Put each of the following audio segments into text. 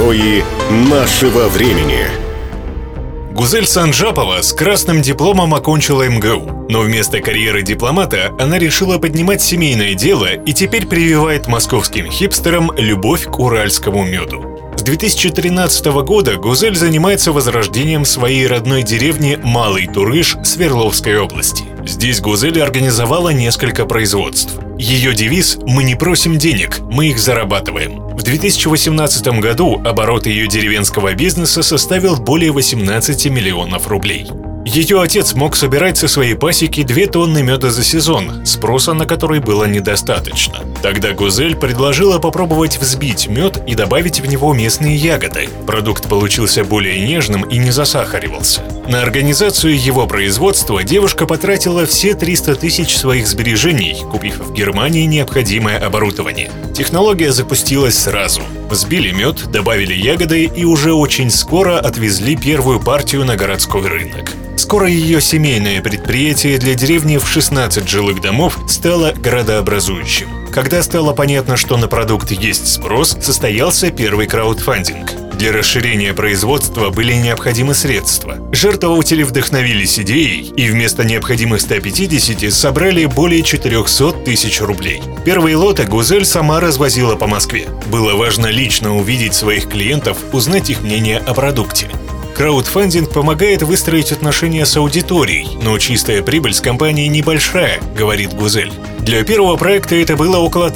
Герои нашего времени. Гузель Санжапова с красным дипломом окончила МГУ, но вместо карьеры дипломата она решила поднимать семейное дело и теперь прививает московским хипстерам любовь к уральскому меду. С 2013 года Гузель занимается возрождением своей родной деревни Малый Турыш Свердловской области. Здесь Гузель организовала несколько производств. Ее девиз «Мы не просим денег, мы их зарабатываем». В 2018 году оборот ее деревенского бизнеса составил более 18 миллионов рублей. Ее отец мог собирать со своей пасеки 2 тонны меда за сезон, спроса на который было недостаточно. Тогда Гузель предложила попробовать взбить мед и добавить в него местные ягоды. Продукт получился более нежным и не засахаривался. На организацию его производства девушка потратила все 300 тысяч своих сбережений, купив в Германии необходимое оборудование. Технология запустилась сразу. Взбили мед, добавили ягоды и уже очень скоро отвезли первую партию на городской рынок. Скоро ее семейное предприятие для деревни в 16 жилых домов стало градообразующим. Когда стало понятно, что на продукт есть спрос, состоялся первый краудфандинг. Для расширения производства были необходимы средства. Жертвователи вдохновились идеей и вместо необходимых 150 собрали более 400 тысяч рублей. Первые лоты Гузель сама развозила по Москве. Было важно лично увидеть своих клиентов, узнать их мнение о продукте. Краудфандинг помогает выстроить отношения с аудиторией, но чистая прибыль с компании небольшая, говорит Гузель. Для первого проекта это было около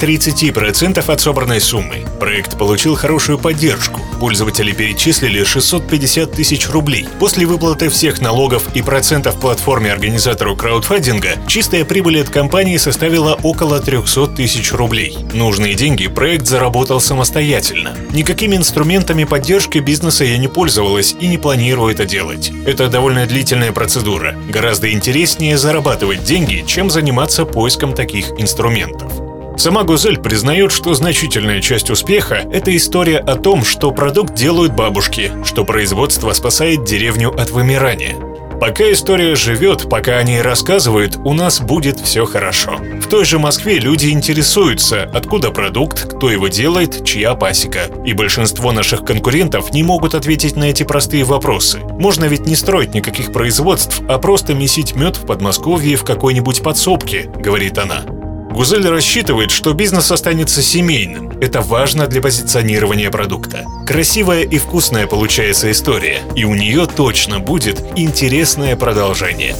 30% от собранной суммы. Проект получил хорошую поддержку. Пользователи перечислили 650 тысяч рублей. После выплаты всех налогов и процентов платформе-организатору краудфандинга, чистая прибыль от компании составила около 300 тысяч рублей. Нужные деньги проект заработал самостоятельно. Никакими инструментами поддержки бизнеса я не пользовалась и не планирую это делать. Это довольно длительная процедура. Гораздо интереснее зарабатывать деньги, чем заниматься поиском таких инструментов. Сама Гузель признает, что значительная часть успеха – это история о том, что продукт делают бабушки, что производство спасает деревню от вымирания. Пока история живет, пока о ней рассказывают, у нас будет все хорошо. В той же Москве люди интересуются, откуда продукт, кто его делает, чья пасека. И большинство наших конкурентов не могут ответить на эти простые вопросы. Можно ведь не строить никаких производств, а просто месить мед в Подмосковье в какой-нибудь подсобке, говорит она. Гузель рассчитывает, что бизнес останется семейным. Это важно для позиционирования продукта. Красивая и вкусная получается история, и у нее точно будет интересное продолжение.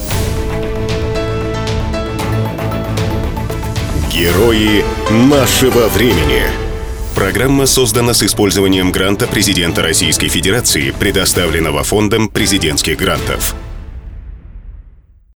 Герои нашего времени. Программа создана с использованием гранта президента Российской Федерации, предоставленного Фондом президентских грантов.